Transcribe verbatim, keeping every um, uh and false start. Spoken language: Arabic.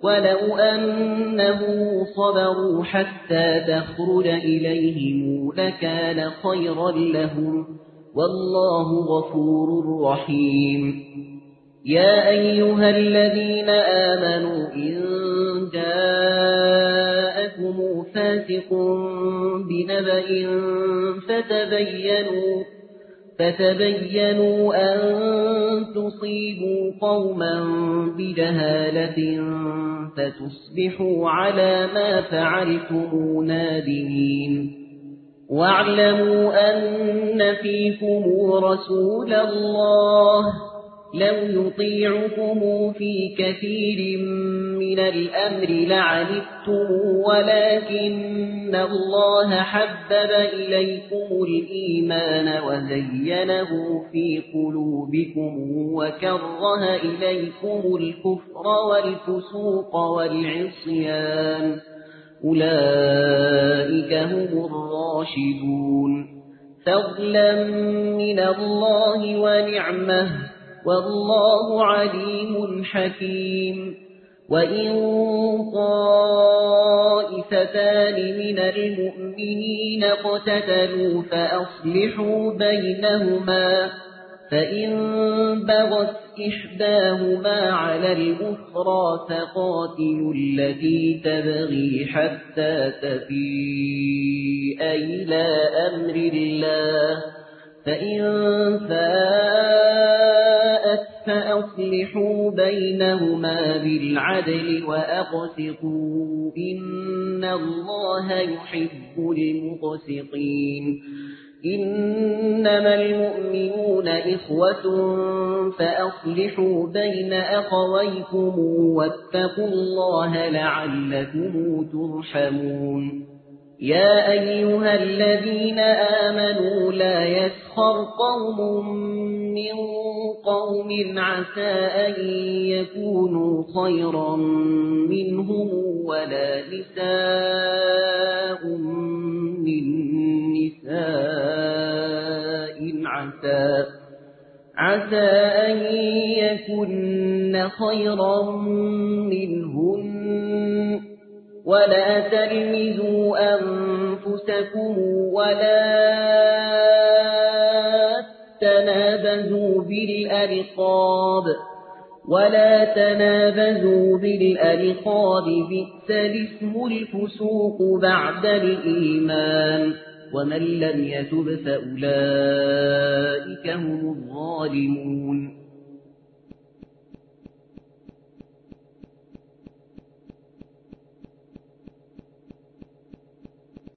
ولو أنهم صبروا حتى تخرج إليهم لكان خيرا لهم والله غفور رحيم. يا أيها الذين آمنوا إن جاءكم فاسق بنبأ فتبينوا فتبينوا أن تصيبوا قوما بجهالة فتصبحوا على ما فعلتم نادمين. واعلموا أن فيكم رسول الله لو يطيعكم في كثير من الأمر لعنتم ولكن الله حبب إليكم الإيمان وزينه في قلوبكم وكره إليكم الكفر والفسوق والعصيان أولئك هم الراشدون فضلا من الله ونعمه والله عليم حكيم. وإن طائفتان من المؤمنين اقتتلوا فأصلحوا بينهما فإن بغت إحداهما على الأخرى فقاتلوا التي تبغي حتى تفيء إلى أمر الله فإن فاءت فأصلحوا بينهما بالعدل وأقسطوا إن الله يحب المقسطين. إنما المؤمنون إخوة فأصلحوا بين أخويكم واتقوا الله لعلكم ترحمون. يا أيها الذين آمنوا لا يسخر قوم من قوم عسى أن يكونوا خيرا منهم ولا نساء من نساء عسى عسى أن يكن خيرا منهن ولا تلمزوا أنفسكم ولا تنابزوا بالألقاب ولا تنابزوا بالألقاب بئس الاسم الفسوق بعد الإيمان ومن لم يتب فأولئك هم الظالمون.